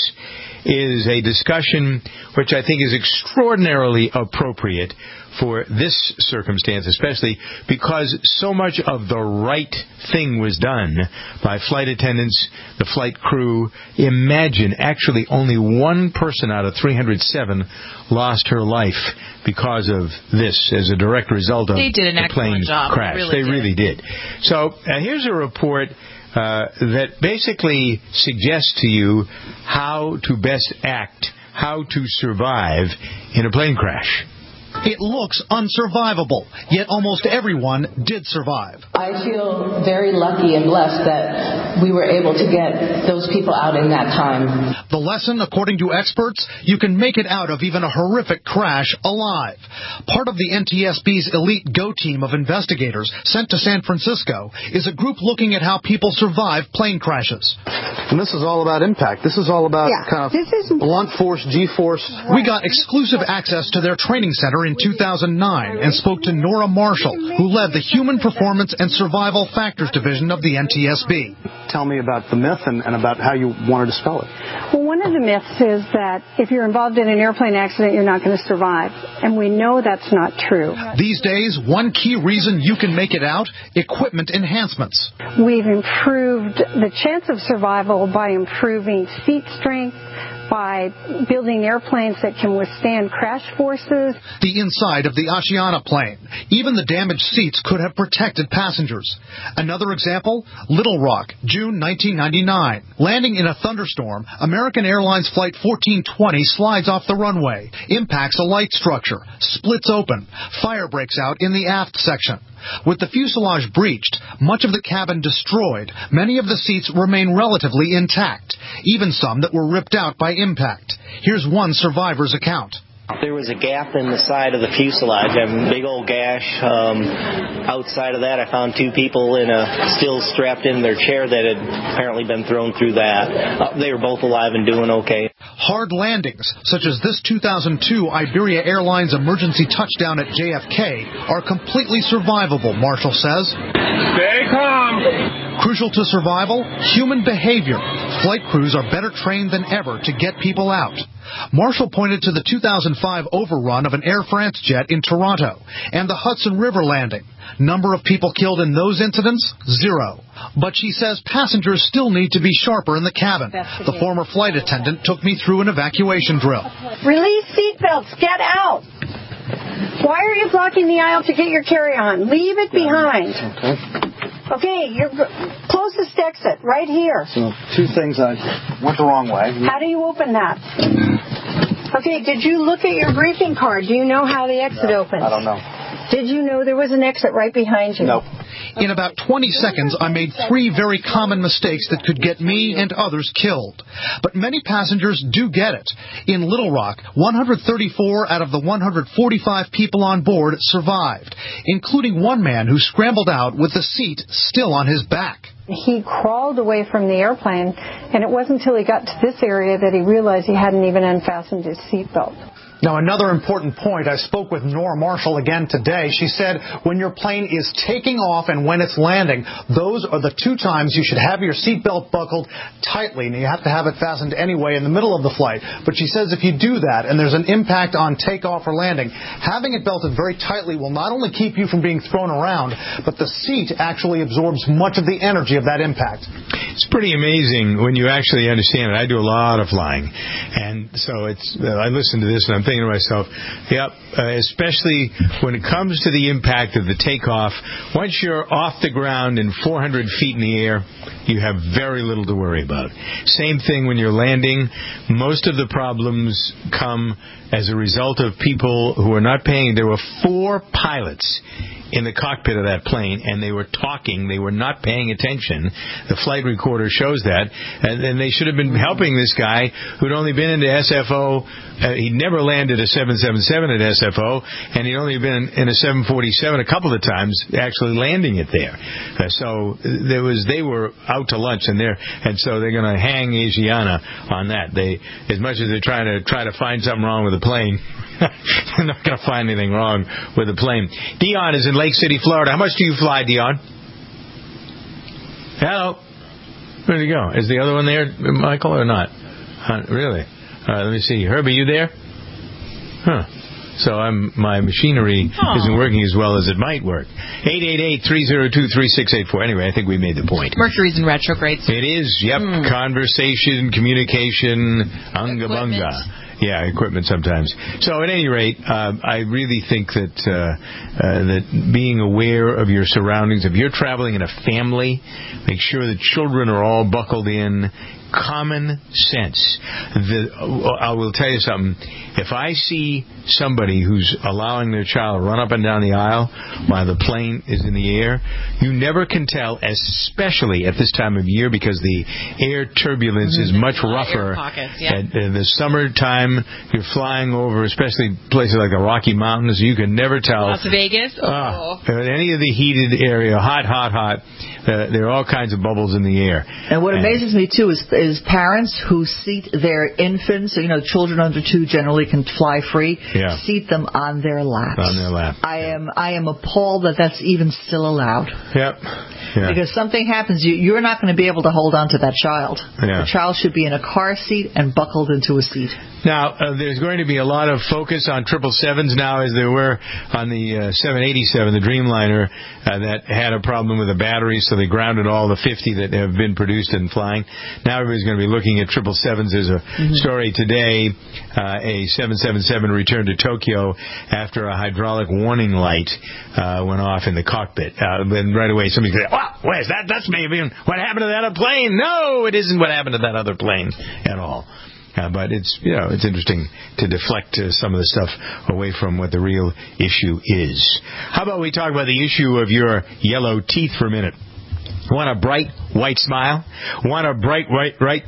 is a discussion which I think is extraordinarily appropriate for this circumstance, especially because so much of the right thing was done by flight attendants, the flight crew. Imagine, actually only one person out of three hundred seven lost her life because of this as a direct result of they did an the plane excellent job. crash. They really they did. really did. So uh, here's a report uh, that basically suggests to you how to best act, how to survive in a plane crash. It looks unsurvivable, yet almost everyone did survive. I feel very lucky and blessed that we were able to get those people out in that time. The lesson, according to experts, you can make it out of even a horrific crash alive. Part of the N T S B's elite GO team of investigators sent to San Francisco is a group looking at how people survive plane crashes. And this is all about impact. This is all about yeah, kind of this is blunt force, G-force. Right. We got exclusive access to their training center in two thousand nine and spoke to Nora Marshall, who led the Human Performance and Survival Factors Division of the N T S B. Tell me about the myth and, and about how you want to dispel it. Well, one of the myths is that if you're involved in an airplane accident, you're not going to survive. And we know that's not true. These days, one key reason you can make it out, equipment enhancements. We've improved the chance of survival by improving seat strength, by building airplanes that can withstand crash forces. The inside of the Asiana plane. Even the damaged seats could have protected passengers. Another example, Little Rock, June nineteen ninety-nine. Landing in a thunderstorm, American Airlines Flight fourteen twenty slides off the runway, impacts a light structure, splits open, fire breaks out in the aft section. With the fuselage breached, much of the cabin destroyed, many of the seats remain relatively intact, even some that were ripped out by impact. Here's one survivor's account. There was a gap in the side of the fuselage, a big old gash. Um, outside of that, I found two people in a still strapped in their chair that had apparently been thrown through that. Uh, they were both alive and doing okay. Hard landings, such as this two thousand two Iberia Airlines emergency touchdown at J F K, are completely survivable, Marshall says. Stay calm. Crucial to survival, human behavior. Flight crews are better trained than ever to get people out. Marshall pointed to the two thousand five overrun of an Air France jet in Toronto and the Hudson River landing. Number of people killed in those incidents? Zero. But she says passengers still need to be sharper in the cabin. The former flight attendant took me through an evacuation drill. Release seatbelts. Get out. Why are you blocking the aisle to get your carry-on? Leave it behind. Okay. Okay, you're, close the exit right here. So two things. I went the wrong way. How do you open that? Okay, did you look at your briefing card? Do you know how the exit No, opens? I don't know. Did you know there was an exit right behind you? Nope. In about twenty seconds, I made three very common mistakes that could get me and others killed. But many passengers do get it. In Little Rock, one hundred thirty-four out of the one hundred forty-five people on board survived, including one man who scrambled out with the seat still on his back. He crawled away from the airplane, and it wasn't until he got to this area that he realized he hadn't even unfastened his seatbelt. Now, another important point, I spoke with Nora Marshall again today. She said when your plane is taking off and when it's landing, those are the two times you should have your seatbelt buckled tightly. Now, you have to have it fastened anyway in the middle of the flight. But she says if you do that and there's an impact on takeoff or landing, having it belted very tightly will not only keep you from being thrown around, but the seat actually absorbs much of the energy of that impact. It's pretty amazing when you actually understand it. I do a lot of flying, and so it's. Uh, I listen to this and I'm thinking to myself, yep, uh, especially when it comes to the impact of the takeoff, once you're off the ground and four hundred feet in the air, you have very little to worry about. Same thing when you're landing. Most of the problems come as a result of people who are not paying. There were four pilots in the cockpit of that plane, and they were talking. They were not paying attention. The flight recorder shows that. And, and they should have been helping this guy who'd only been into S F O. Uh, he'd never landed a seven seventy-seven at S F O, and he'd only been in a seven forty-seven a couple of times, actually landing it there. Uh, so there was, they were out to lunch, and they're, and so they're going to hang Asiana on that. They, as much as they're trying to try to find something wrong with the plane, they're not going to find anything wrong with the plane. Dion is in Lake City, Florida. How much do you fly, Dion? Hello. Where did he go? Is the other one there, Michael, or not? Uh, really? All right, let me see. Herbie, you there? Huh. So I'm, my machinery Aww. isn't working as well as it might work. eight eight eight, three oh two, three six eight four. Anyway, I think we made the point. Mercury's in retrograde. It is, yep. Mm. Conversation, communication, unga bunga. Yeah, equipment sometimes. So at any rate, uh, I really think that uh, uh, that being aware of your surroundings, if you're traveling in a family, make sure the children are all buckled in. Common sense. The, I will tell you something. If I see somebody who's allowing their child to run up and down the aisle while the plane is in the air, you never can tell, especially at this time of year, because the air turbulence mm-hmm. is much rougher. Pockets, yeah. At, in the summertime, you're flying over, especially places like the Rocky Mountains, you can never tell. Las Vegas. Oh. Uh, any of the heated area, hot, hot, hot, uh, there are all kinds of bubbles in the air. And what and, amazes me, too, is is parents who seat their infants, you know, children under two generally can fly free, yeah. seat them on their laps. On their lap. I am I am appalled that that's even still allowed. Yep. Yeah. Because something happens, you, you're not going to be able to hold on to that child. Yeah. The child should be in a car seat and buckled into a seat. Now, uh, there's going to be a lot of focus on triple sevens now, as there were on the uh, seven eighty-seven, the Dreamliner, uh, that had a problem with the battery, so they grounded all the fifty that have been produced and flying. Now everybody's going to be looking at triple sevens. There's a mm-hmm. story today, uh, a seven seventy-seven returned to Tokyo after a hydraulic warning light uh, went off in the cockpit. Uh, and right away somebody said, "Well, where's that? That's maybe what happened to that other plane." No, it isn't what happened to that other plane at all. Uh, but it's, you know, it's interesting to deflect uh, some of the stuff away from what the real issue is. How about we talk about the issue of your yellow teeth for a minute? Want a bright white smile? Want a bright white right?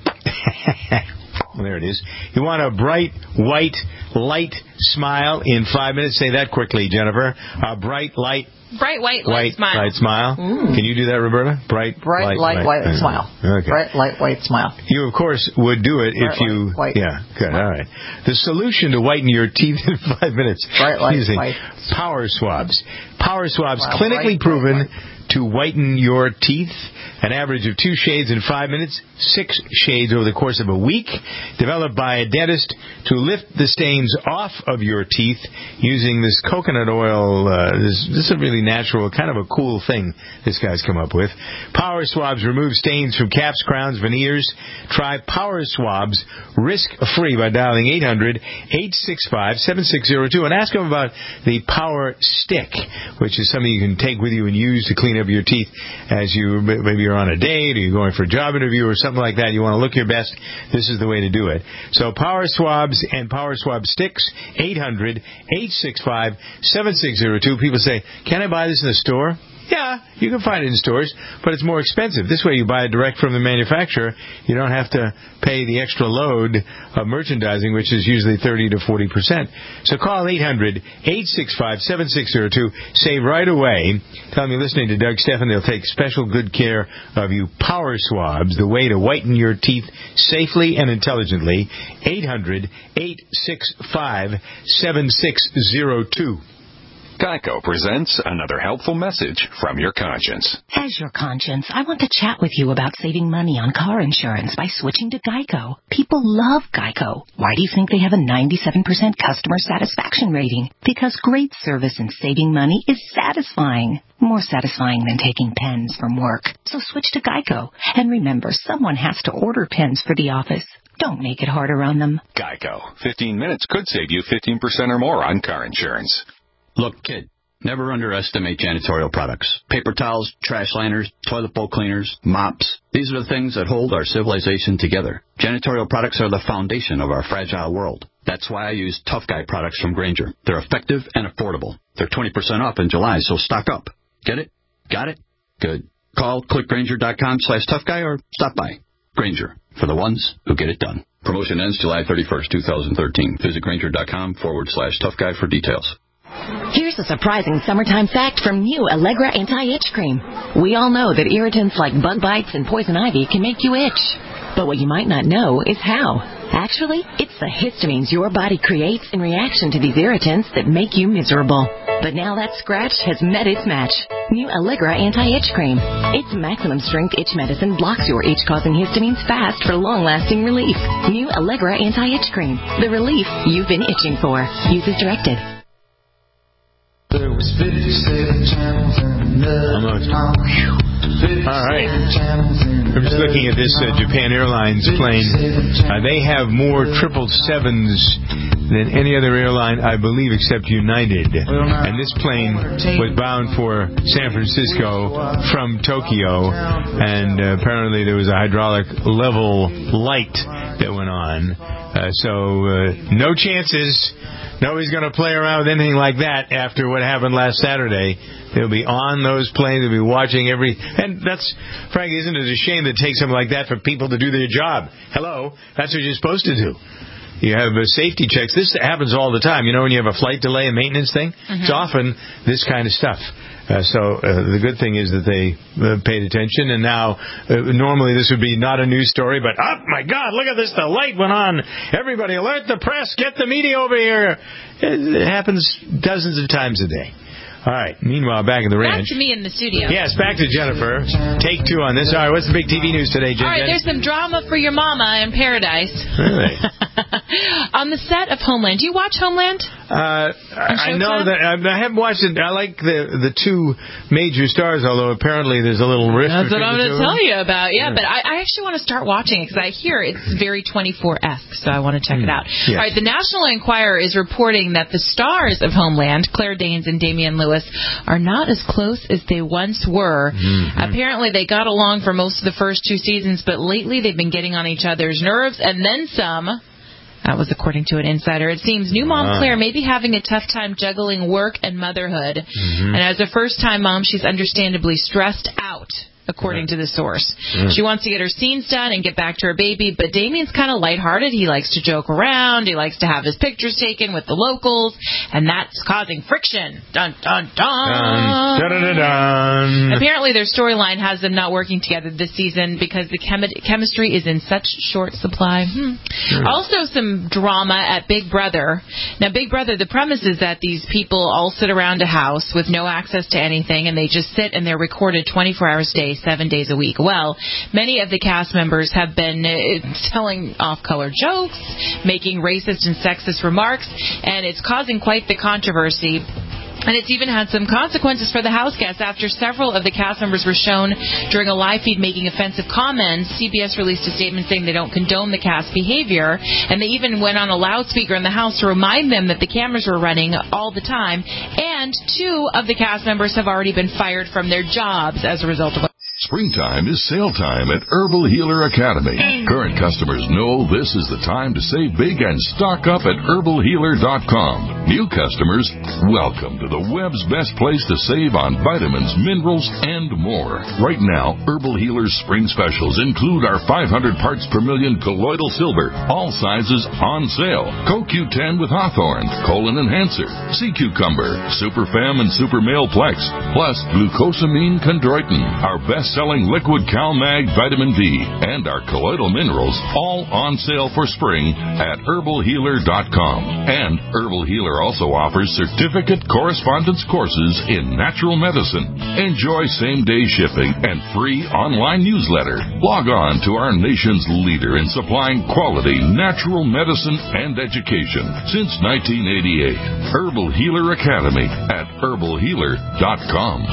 There it is. You want a bright white light smile in five minutes? Say that quickly, Jennifer. A bright light. Bright white light light smile. Light smile. Mm. Can you do that, Roberta? Bright, bright light, light, white uh, smile. Okay. Bright light, white smile. You, of course, would do it bright if you. Light, white. Yeah, good. All right. The solution to whiten your teeth in five minutes. Bright light, using white. Power swabs. Power swabs, wow, clinically bright, proven. Bright, bright. To whiten your teeth, an average of two shades in five minutes, six shades over the course of a week, developed by a dentist to lift the stains off of your teeth using this coconut oil. Uh, this, this is a really natural, kind of a cool thing this guy's come up with. Power Swabs remove stains from caps, crowns, veneers. Try Power Swabs risk-free by dialing eight hundred, eight six five, seven six zero two and ask them about the Power Stick, which is something you can take with you and use to clean of your teeth as you, maybe you're on a date or you're going for a job interview or something like that. You want to look your best. This is the way to do it. So Power Swabs and Power Swab Sticks, eight hundred, eight six five, seven six zero two. People say, can I buy this in the store? Yeah, you can find it in stores, but it's more expensive. This way you buy it direct from the manufacturer. You don't have to pay the extra load of merchandising, which is usually thirty to forty percent. So call eight hundred, eight six five, seven six zero two. Save right away. Tell them you're listening to Doug Stephan. They'll take special good care of you. Power Swabs, the way to whiten your teeth safely and intelligently. eight hundred, eight six five, seven six zero two. Geico presents another helpful message from your conscience. As your conscience, I want to chat with you about saving money on car insurance by switching to Geico. People love Geico. Why do you think they have a ninety-seven percent customer satisfaction rating? Because great service and saving money is satisfying. More satisfying than taking pens from work. So switch to Geico. And remember, someone has to order pens for the office. Don't make it harder on them. Geico. fifteen minutes could save you fifteen percent or more on car insurance. Look, kid, never underestimate janitorial products. Paper towels, trash liners, toilet bowl cleaners, mops. These are the things that hold our civilization together. Janitorial products are the foundation of our fragile world. That's why I use Tough Guy products from Grainger. They're effective and affordable. They're twenty percent off in July, so stock up. Get it? Got it? Good. Call clickgrainger.com slash tough guy or stop by. Grainger, for the ones who get it done. Promotion ends July thirty-first, twenty thirteen. Visit grainger.com forward slash tough guy for details. Here's a surprising summertime fact from new Allegra Anti-Itch Cream. We all know that irritants like bug bites and poison ivy can make you itch. But what you might not know is how. Actually, it's the histamines your body creates in reaction to these irritants that make you miserable. But now that scratch has met its match. New Allegra Anti-Itch Cream. Its maximum strength itch medicine blocks your itch-causing histamines fast for long-lasting relief. New Allegra Anti-Itch Cream. The relief you've been itching for. Use as directed. There was fifty-seven channels and Almost. All right. I'm just looking at this uh, Japan Airlines plane. Uh, they have more triple sevens than any other airline, I believe, except United. And this plane was bound for San Francisco from Tokyo. And uh, apparently there was a hydraulic level light that went on. Uh, so uh, no chances. Nobody's going to play around with anything like that after what happened last Saturday. They'll be on those planes. They'll be watching every... And that's, frankly, isn't it a shame to take something like that for people to do their job? Hello? That's what you're supposed to do. You have uh, safety checks. This happens all the time. You know, when you have a flight delay, a maintenance thing, mm-hmm. It's often this kind of stuff. Uh, so uh, the good thing is that they uh, paid attention, and now uh, normally this would be not a news story, but oh my God, look at this! The light went on. Everybody, alert the press! Get the media over here! It, it happens dozens of times a day. All right. Meanwhile, back in the ranch. Back to me in the studio. Yes, back to Jennifer. Take two on this. All right. What's the big T V news today, Jen? All right. There's some drama for your mama in Paradise. Really? On the set of Homeland. Do you watch Homeland? Uh, I know that I haven't watched it. I like the the two major stars, although apparently there's a little rift. That's what I'm going to tell you about. Yeah, yeah. but I, I actually want to start watching it because I hear it's very twenty-four-esque, so I want to check mm. it out. Yes. All right, the National Enquirer is reporting that the stars of Homeland, Claire Danes and Damian Lewis, are not as close as they once were. Mm-hmm. Apparently, they got along for most of the first two seasons, but lately they've been getting on each other's nerves, and then some. That was according to an insider. It seems new mom wow. Claire may be having a tough time juggling work and motherhood. Mm-hmm. And as a first-time mom, she's understandably stressed out, according to the source. Mm. She wants to get her scenes done and get back to her baby, but Damien's kind of lighthearted. He likes to joke around. He likes to have his pictures taken with the locals, and that's causing friction. Dun, dun, dun. Dun, dun, dun, dun. Apparently, their storyline has them not working together this season because the chemi- chemistry is in such short supply. Hmm. Mm. Also, some drama at Big Brother. Now, Big Brother, the premise is that these people all sit around a house with no access to anything, and they just sit and they're recorded twenty-four hours a day, seven days a week. Well, many of the cast members have been uh, telling off-color jokes, making racist and sexist remarks, and it's causing quite the controversy. And it's even had some consequences for the house guests. After several of the cast members were shown during a live feed making offensive comments, C B S released a statement saying they don't condone the cast behavior. And they even went on a loudspeaker in the house to remind them that the cameras were running all the time. And two of the cast members have already been fired from their jobs as a result of it. Springtime is sale time at Herbal Healer Academy. Current customers know this is the time to save big and stock up at herbal healer dot com. New customers, welcome to the web's best place to save on vitamins, minerals, and more. Right now, Herbal Healer's spring specials include our five hundred parts per million colloidal silver, all sizes on sale. Co Q ten with Hawthorne, Colon Enhancer, Sea Cucumber, Super Fem and Super Male Plex, plus glucosamine chondroitin, our best selling liquid CalMag vitamin D, and our colloidal minerals, all on sale for spring at herbal healer dot com. And Herbal Healer also offers certificate correspondence courses in natural medicine. Enjoy same-day shipping and free online newsletter. Log on to our nation's leader in supplying quality natural medicine and education since nineteen eighty-eight. Herbal Healer Academy at herbal healer dot com.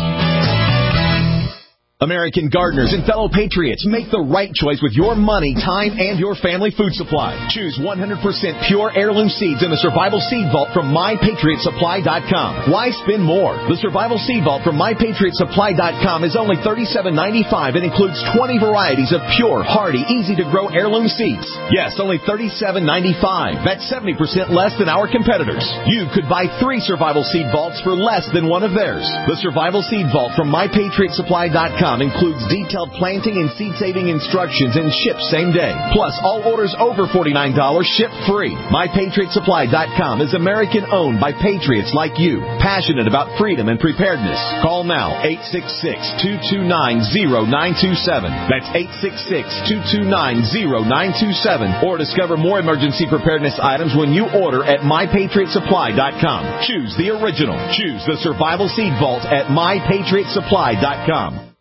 American gardeners and fellow patriots, make the right choice with your money, time, and your family food supply. Choose one hundred percent pure heirloom seeds in the Survival Seed Vault from my patriot supply dot com. Why spend more? The Survival Seed Vault from my patriot supply dot com is only thirty-seven ninety-five and includes twenty varieties of pure, hardy, easy-to-grow heirloom seeds. Yes, only thirty-seven ninety-five. That's seventy percent less than our competitors. You could buy three Survival Seed Vaults for less than one of theirs. The Survival Seed Vault from my patriot supply dot com includes detailed planting and seed-saving instructions and ships same day. Plus, all orders over forty-nine dollars ship free. my patriot supply dot com is American-owned by patriots like you, passionate about freedom and preparedness. Call now, eight six six, two two nine, zero nine two seven. That's eight six six, two two nine, zero nine two seven. Or discover more emergency preparedness items when you order at my patriot supply dot com. Choose the original. Choose the Survival Seed Vault at my patriot supply dot com.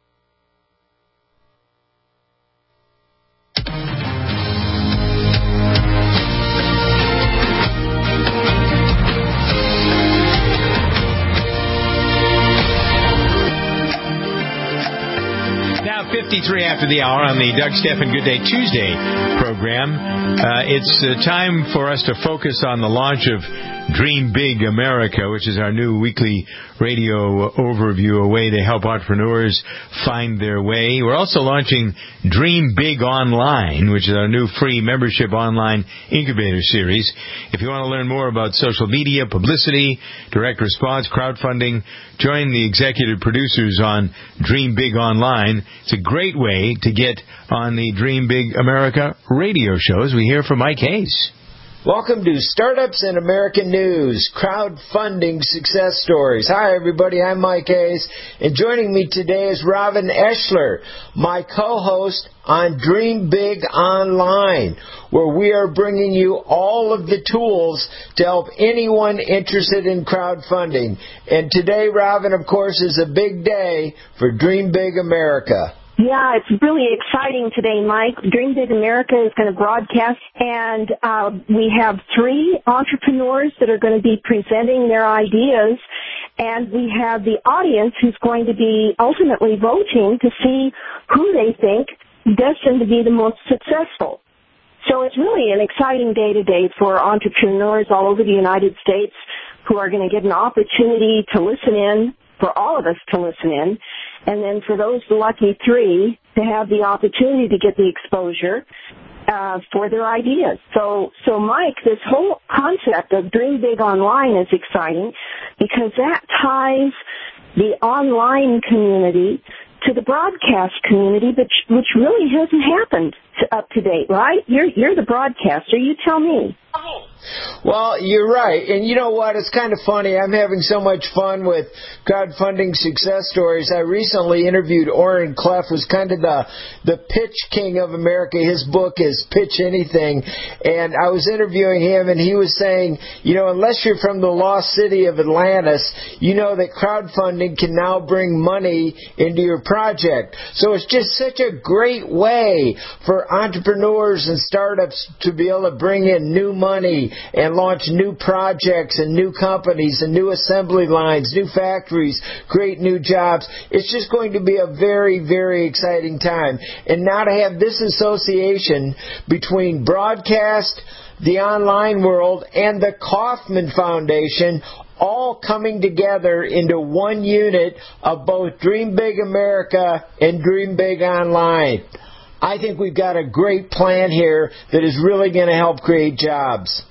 fifty-three after the hour on the Doug Stephan Good Day Tuesday program. Uh, it's uh, time for us to focus on the launch of Dream Big America, which is our new weekly radio overview, a way to help entrepreneurs find their way. We're also launching Dream Big Online, which is our new free membership online incubator series. If you want to learn more about social media, publicity, direct response, crowdfunding, join the executive producers on Dream Big Online. It's a great way to get on the Dream Big America radio shows. We hear from Mike Hayes. Welcome to Startups in American News, Crowdfunding Success Stories. Hi, everybody. I'm Mike Hayes, and joining me today is Robin Eschler, my co-host on Dream Big Online, where we are bringing you all of the tools to help anyone interested in crowdfunding. And today, Robin, of course, is a big day for Dream Big America. Yeah, it's really exciting today, Mike. Dream Big America is going to broadcast, and uh, we have three entrepreneurs that are going to be presenting their ideas, and we have the audience who's going to be ultimately voting to see who they think destined to be the most successful. So it's really an exciting day today for entrepreneurs all over the United States who are going to get an opportunity to listen in, for all of us to listen in, and then for those lucky three to have the opportunity to get the exposure uh, for their ideas. So, so Mike, this whole concept of Dream Big Online is exciting because that ties the online community to the broadcast community, which, which really hasn't happened to, up to date, right? You're, you're the broadcaster. You tell me. Well, you're right. And you know what? It's kind of funny. I'm having so much fun with crowdfunding success stories. I recently interviewed Oren Clef, who's kind of the, the pitch king of America. His book is Pitch Anything. And I was interviewing him, and he was saying, you know, unless you're from the lost city of Atlantis, you know that crowdfunding can now bring money into your project. So it's just such a great way for entrepreneurs and startups to be able to bring in new money economy and launch new projects and new companies and new assembly lines, new factories, create new jobs. It's just going to be a very, very exciting time. And now to have this association between broadcast, the online world, and the Kauffman Foundation all coming together into one unit of both Dream Big America and Dream Big Online. I think we've got a great plan here that is really going to help create jobs.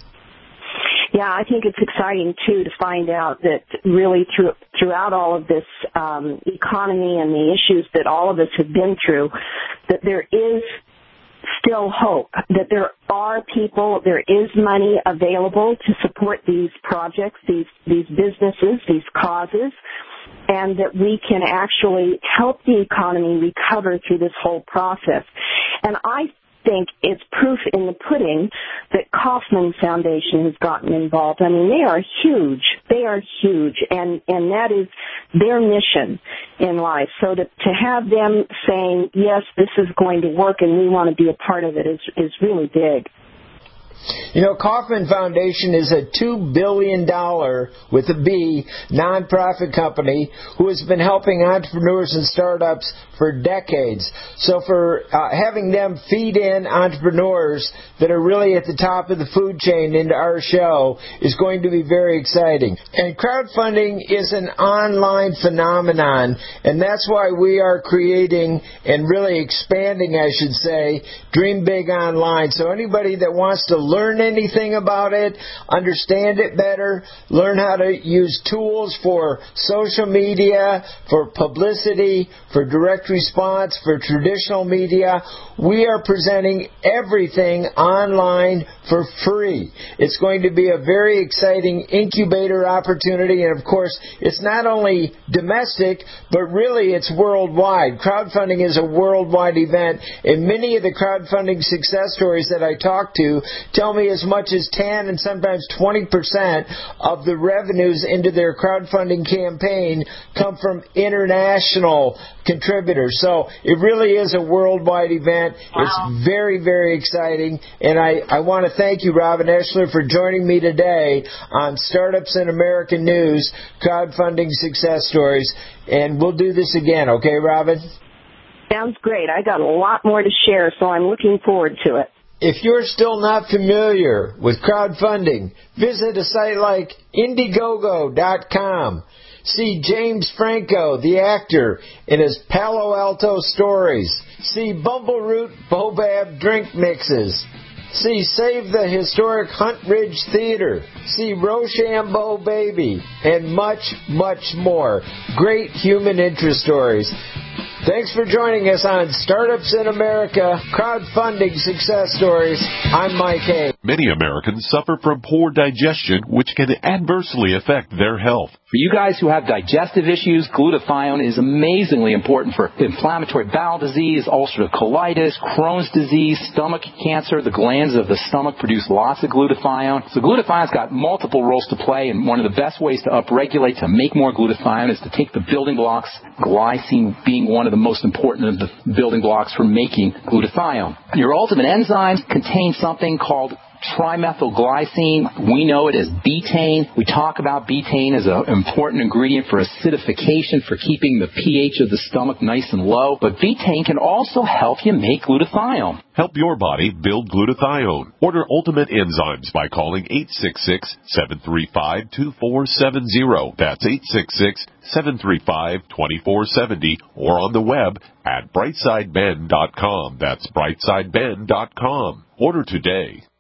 Yeah, I think it's exciting, too, to find out that really through, throughout all of this um, economy and the issues that all of us have been through, that there is still hope, that there are people, there is money available to support these projects, these, these businesses, these causes, and that we can actually help the economy recover through this whole process. And I think it's proof in the pudding that Kauffman Foundation has gotten involved. I mean, they are huge. They are huge, and, and that is their mission in life. So to, to have them saying, yes, this is going to work and we want to be a part of it is, is really big. You know, Kauffman Foundation is a two billion dollars, with a B, nonprofit company who has been helping entrepreneurs and startups for decades. So for uh, having them feed in entrepreneurs that are really at the top of the food chain into our show is going to be very exciting. And crowdfunding is an online phenomenon, and that's why we are creating and really expanding, I should say, Dream Big Online. So anybody that wants to learn anything about it, understand it better, learn how to use tools for social media, for publicity, for direct response, for traditional media, we are presenting everything online for free. It's going to be a very exciting incubator opportunity, and of course, it's not only domestic, but really it's worldwide. Crowdfunding is a worldwide event, and many of the crowdfunding success stories that I talk to tell me as much as ten and sometimes twenty percent of the revenues into their crowdfunding campaign come from international contributors. So it really is a worldwide event. Wow. It's very, very exciting. And I, I want to thank you, Robin Eschler, for joining me today on Startups in American News, Crowdfunding Success Stories. And we'll do this again, okay, Robin? Sounds great. I got a lot more to share, so I'm looking forward to it. If you're still not familiar with crowdfunding, visit a site like Indiegogo dot com. See James Franco, the actor, in his Palo Alto Stories. See Bumbleroot Bobab drink mixes. See Save the Historic Hunt Ridge Theater. See Rochambeau Baby. And much, much more. Great human interest stories. Thanks for joining us on Startups in America, Crowdfunding Success Stories. I'm Mike Hay. Many Americans suffer from poor digestion, which can adversely affect their health. For you guys who have digestive issues, glutathione is amazingly important for inflammatory bowel disease, ulcerative colitis, Crohn's disease, stomach cancer. The glands of the stomach produce lots of glutathione. So glutathione's got multiple roles to play, and one of the best ways to upregulate, to make more glutathione, is to take the building blocks, glycine being one of the most important of the building blocks for making glutathione. Your ultimate enzymes contain something called trimethylglycine. We know it as betaine. We talk about betaine as an important ingredient for acidification, for keeping the pH of the stomach nice and low. But betaine can also help you make glutathione. Help your body build glutathione. Order Ultimate Enzymes by calling eight six six, seven three five, two four seven zero. That's eight six six, seven three five, two four seven zero, or on the web at brightside ben dot com. That's brightside ben dot com. Order today.